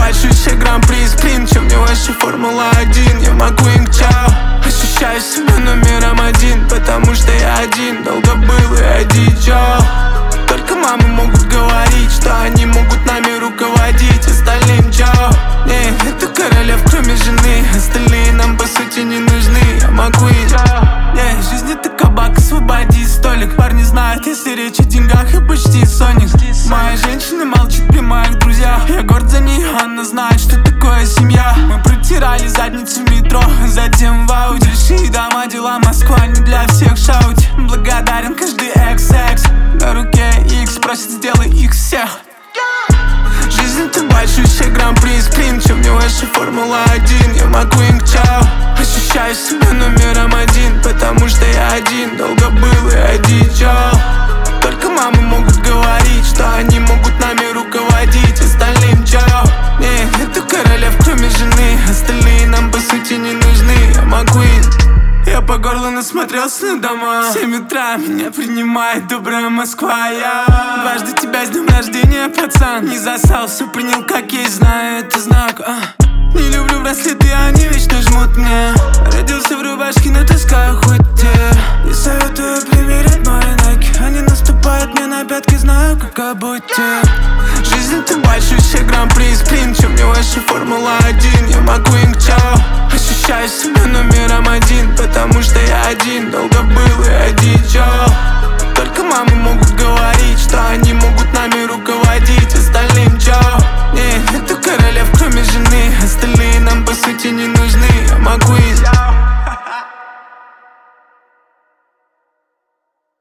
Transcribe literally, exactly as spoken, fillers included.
большущий гран-при спринт, чем мне ваша формула один. Я Маккуин, чао. Ощущаю себя номером один, потому что я один. Долго был и одичал. Только мамы могут говорить, что они могут нами руководить. Остальным чао. Не, это королев, кроме жены. Остальные нам по сути не нужны. Я Маккуин. Не, жизнь это кабак, освободи столик. Парни знают, если речь о деньгах, я почти соник. Моя женщина молчит при моих друзьях. Я горд за нее, она знает, что такое семья. Мы протирали задницу в метро, затем в ауди. Большие дома, дела, Москва не для всех, шаути. Благодарен каждый экс-экс. На руке X, просит сделай их всех. Жизнь это большущий гран-при спринт, чем мне ваша формула один. Я Маккуин, чао. Ощущаю себя номером один, потому что я один. Долго был и одичал. Только мамы могут говорить, что они могут нами руководить. Остальным чао. Не, это королев, кроме жены. Остальные нам по сути не нужны. Я Маккуин. Я по горло насмотрелся на дома. В семь утра меня принимает добрая Москва. Я дважды тебя с днем рождения, пацан. Не засал, все принял как есть, знаю, это знак. а. Не люблю браслеты, они вечно жмут мне. Родился в рубашке, но таскаю хоть те. И советую примерять мои найки. Они наступают мне на пятки, знаю, как обуйти. Жизнь это большущий гран-при спринт, чем мне ваша формула один. Я Маккуин, чао. Ощущаю себя номером один, потому что я один. Долго был и одичал.